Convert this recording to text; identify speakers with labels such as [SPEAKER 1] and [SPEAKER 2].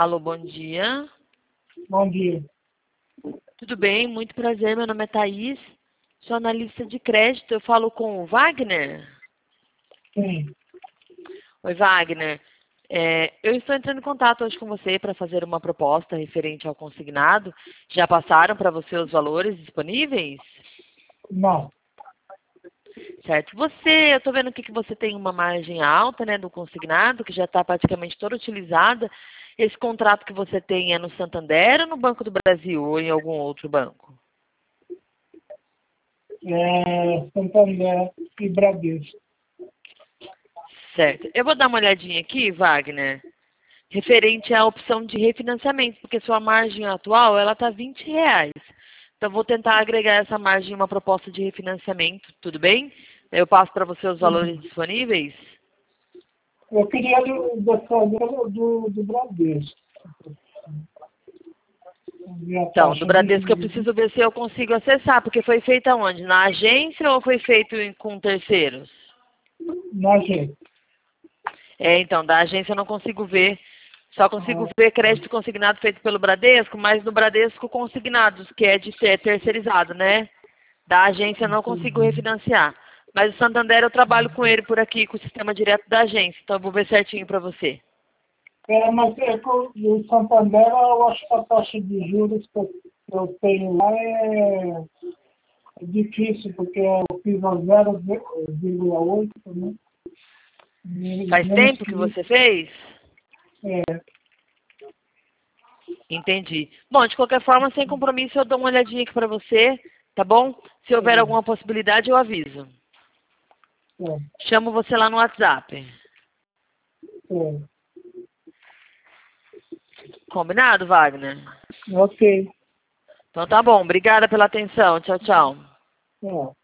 [SPEAKER 1] Alô, bom dia.
[SPEAKER 2] Bom dia.
[SPEAKER 1] Tudo bem? Muito prazer. Meu nome é Thaís. Sou analista de crédito. Eu falo com o Wagner.
[SPEAKER 2] Sim.
[SPEAKER 1] Oi, Wagner. Eu estou entrando em contato hoje com você para fazer uma proposta referente ao consignado. Já passaram para você os valores disponíveis?
[SPEAKER 2] Não.
[SPEAKER 1] Certo. Eu estou vendo aqui que você tem uma margem alta, né, do consignado, que já está praticamente toda utilizada. Esse contrato que você tem é no Santander ou no Banco do Brasil ou em algum outro banco?
[SPEAKER 2] Santander e Bradesco.
[SPEAKER 1] Certo. Eu vou dar uma olhadinha aqui, Wagner, referente à opção de refinanciamento, porque sua margem atual ela está R$ 20. Então, vou tentar agregar essa margem em uma proposta de refinanciamento, tudo bem? Eu passo para você os valores disponíveis.
[SPEAKER 2] Eu queria do Bradesco. E a
[SPEAKER 1] Então, do
[SPEAKER 2] taxa de
[SPEAKER 1] Bradesco eu
[SPEAKER 2] juros
[SPEAKER 1] preciso ver se eu consigo acessar, porque foi feito aonde? Na agência ou foi feito com terceiros?
[SPEAKER 2] na gente.
[SPEAKER 1] Então, da agência eu não consigo ver. Só consigo ver crédito consignado feito pelo Bradesco, mas no Bradesco consignados, que é de ser terceirizado, né? Da agência eu não consigo refinanciar. Mas o Santander eu trabalho com ele por aqui, com o sistema direto da agência. Então eu vou ver certinho para você.
[SPEAKER 2] Mas o Santander, eu acho que a taxa de juros que eu tenho lá é difícil, porque eu fiz a 0,8, né?
[SPEAKER 1] Faz tempo que você fez?
[SPEAKER 2] É,
[SPEAKER 1] Entendi. Bom, de qualquer forma, sem compromisso, eu dou uma olhadinha aqui para você, tá bom? Se houver alguma possibilidade, eu aviso.
[SPEAKER 2] é,
[SPEAKER 1] Chamo você lá no WhatsApp.
[SPEAKER 2] é.
[SPEAKER 1] Combinado, Wagner?
[SPEAKER 2] Ok.
[SPEAKER 1] Então tá bom. Obrigada pela atenção. Tchau, tchau.
[SPEAKER 2] É.